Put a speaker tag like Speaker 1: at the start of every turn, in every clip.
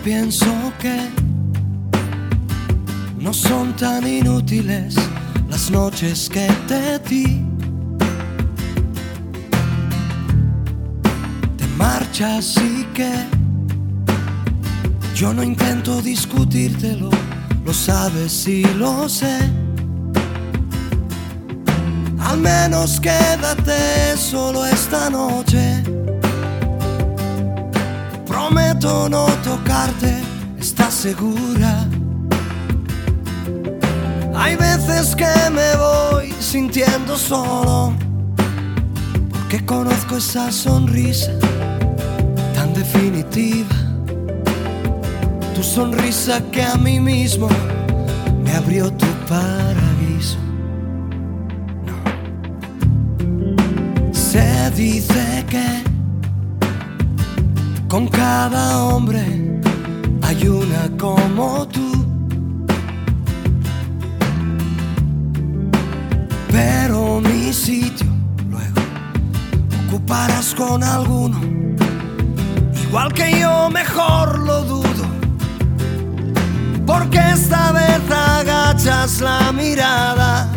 Speaker 1: pienso que no son tan inútiles las noches que te di. Te marchas y que yo no intento discutírtelo, lo sabes y lo sé. Al menos quédate solo esta noche. Prometo no tocarte, ¿estás segura? Hay veces que me voy sintiendo solo, porque conozco esa sonrisa tan definitiva. Tu sonrisa que a mí mismo me abrió tu paraíso. No. Se dice que con cada hombre hay una como tú, pero mi sitio luego ocuparás con alguno, igual que yo, mejor lo dudo, porque esta vez agachas la mirada.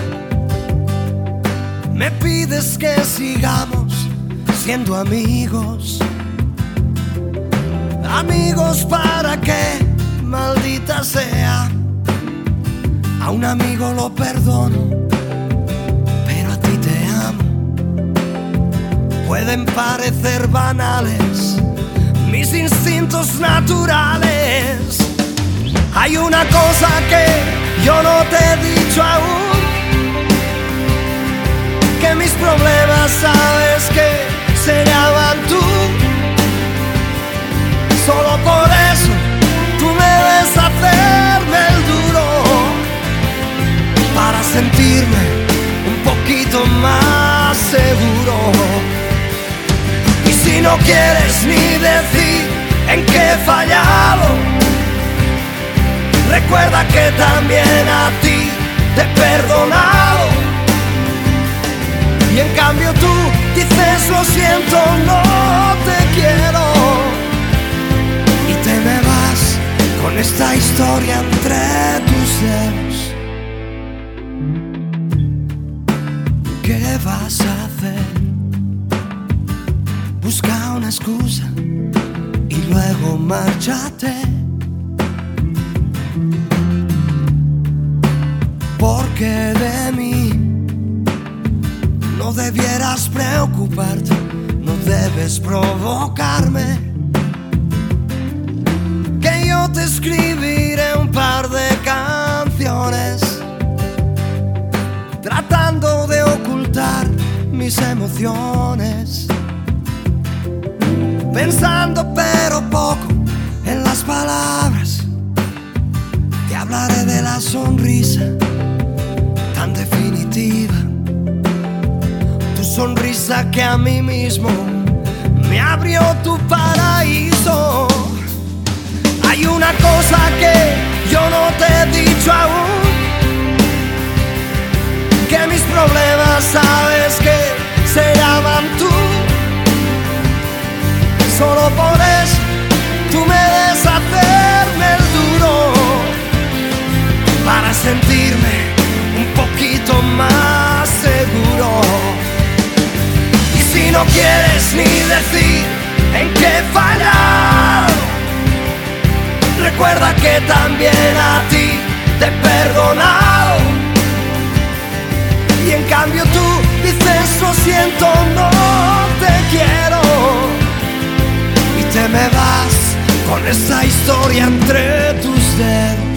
Speaker 1: Me pides que sigamos siendo amigos. Amigos para que, maldita sea, a un amigo lo perdono, pero a ti te amo. Pueden parecer banales mis instintos naturales. Hay una cosa que yo no te he dicho aún, que mis problemas sabes que se llaman tú. Solo por eso tú me ves hacerme el duro, para sentirme un poquito más seguro. Y si no quieres ni decir en qué he fallado, recuerda que también a ti te he perdonado. Y en cambio tú dices lo siento, no te quiero. Y te me vas con esta historia entre tus dedos. ¿Qué vas a hacer? Busca una excusa y luego márchate, porque de mí no debieras preocuparte, no debes provocarme. Que yo te escribiré un par de canciones, tratando de ocultar mis emociones, pensando pero poco en las palabras. Te hablaré de la sonrisa tan definitiva, tu sonrisa que a mí mismo me abrió tu paraíso. Hay una cosa que yo no te he dicho aún, que mis problemas sabes que se llaman tú. Solo por eso tú me ves hacerme el duro, para sentirme un poquito más seguro. Y si no quieres ni decir en qué he fallado, recuerda que también a ti te he perdonado. Y en cambio tú dices lo siento, no te quiero. Y te me vas con esa historia entre tus dedos.